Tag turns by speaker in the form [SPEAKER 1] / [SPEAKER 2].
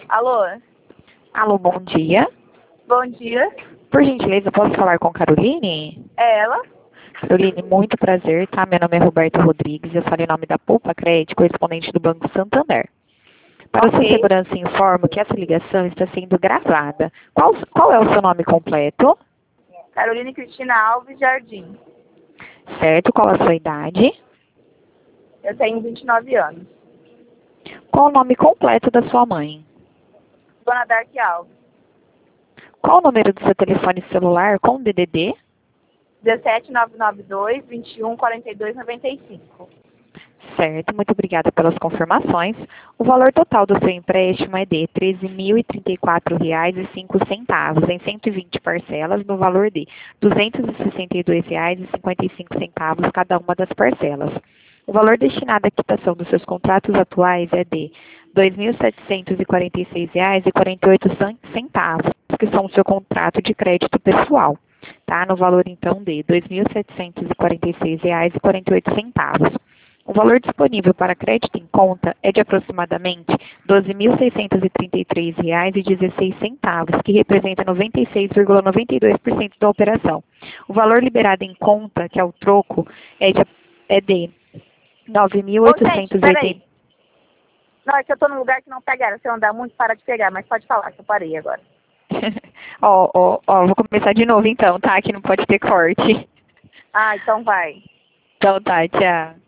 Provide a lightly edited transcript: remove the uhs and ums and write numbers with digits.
[SPEAKER 1] Alô?
[SPEAKER 2] Alô, bom dia.
[SPEAKER 1] Bom dia.
[SPEAKER 2] Por gentileza, posso falar com Caroline?
[SPEAKER 1] É ela?
[SPEAKER 2] Caroline, muito prazer, tá? Meu nome é Roberto Rodrigues, eu falo em nome da Poupa Crédito, correspondente do Banco Santander. Para sua
[SPEAKER 1] Ok.
[SPEAKER 2] segurança, informo que essa ligação está sendo gravada. Qual é o seu nome completo?
[SPEAKER 1] Caroline Cristina Alves Jardim.
[SPEAKER 2] Certo? Qual a sua idade?
[SPEAKER 1] Eu tenho 29 anos.
[SPEAKER 2] Qual o nome completo da sua mãe?
[SPEAKER 1] Dona Dark Alves.
[SPEAKER 2] Qual o número do seu telefone celular com DDD?
[SPEAKER 1] 17992 21 42 95.
[SPEAKER 2] Certo, muito obrigada pelas confirmações. O valor total do seu empréstimo é de R$ 13.034,05 em 120 parcelas, no valor de R$ 262,55 cada uma das parcelas. O valor destinado à quitação dos seus contratos atuais é de R$ 2.746,48, que são o seu contrato de crédito pessoal, tá? No valor, então, de R$ 2.746,48. O valor disponível para crédito em conta é de aproximadamente R$ 12.633,16, que representa 96,92% da operação. O valor liberado em conta, que é o troco, é de
[SPEAKER 1] Ô, gente,
[SPEAKER 2] 9.880.
[SPEAKER 1] peraí. Não, é que eu tô num lugar que não pegaram. Se eu andar muito, para de pegar. Mas pode falar, que eu parei agora.
[SPEAKER 2] Vou começar de novo então, tá? Que não pode ter corte.
[SPEAKER 1] Ah, então vai.
[SPEAKER 2] Então tá, tchau.